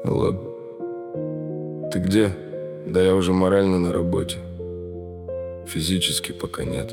Алло, ты где? Да я уже морально на работе. Физически пока нет.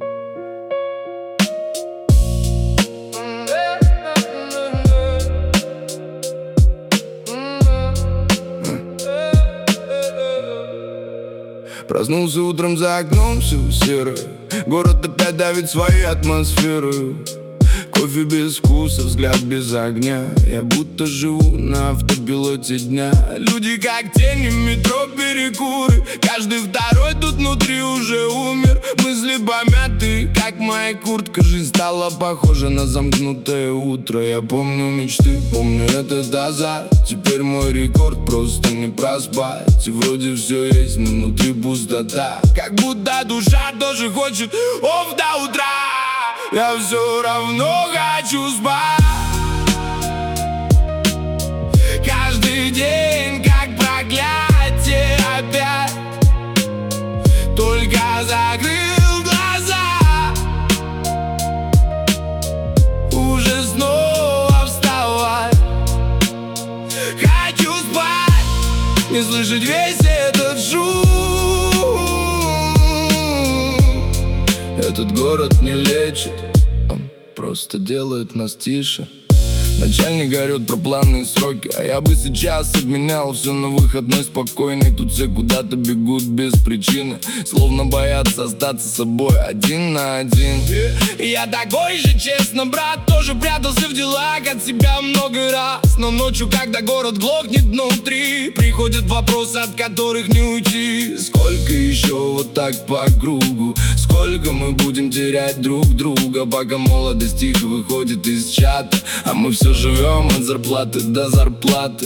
Проснулся утром, за окном все серое. Город опять давит своей атмосферой. Кофе без вкуса, взгляд без огня. Я будто живу на автопилоте дня. Люди как тени в метро, перекуры. Каждый второй тут внутри уже умер. Мысли помяты, как моя куртка. Жизнь стала похожа на замкнутое утро. Я помню мечты, помню этот азарт. Теперь мой рекорд просто не проспать. И вроде все есть, но внутри пустота. Как будто душа тоже хочет до утра. Я все равно хочу спать. Каждый день как проклятие опять. Только закрыл глаза, уже снова вставать. Хочу спать, не слышать весь этот шум. Этот город не лечит, он просто делает нас тише. Начальник орёт про планы и сроки, а я бы сейчас обменял все на выходной спокойный. Тут все куда-то бегут без причины, словно боятся остаться собой один на один. Я такой же, честно, брат, тоже прятался в делах от себя много раз. Но ночью, когда город глохнет внутри, приходят вопросы, от которых не уйти. Сколько еще вот так по кругу? Сколько мы будем терять друг друга, пока молодость тихо выходит из чата, а мы все живем от зарплаты до зарплаты.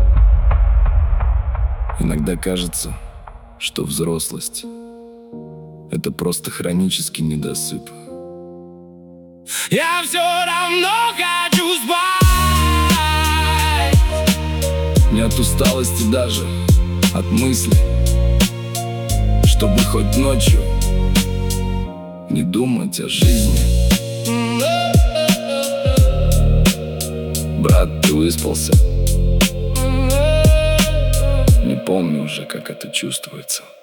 Иногда кажется, что взрослость — это просто хронический недосып. Я все равно хочу спать. Не от усталости даже, от мысли, чтобы хоть ночью не думать о жизни. Брат, ты выспался? Не помню уже, как это чувствуется.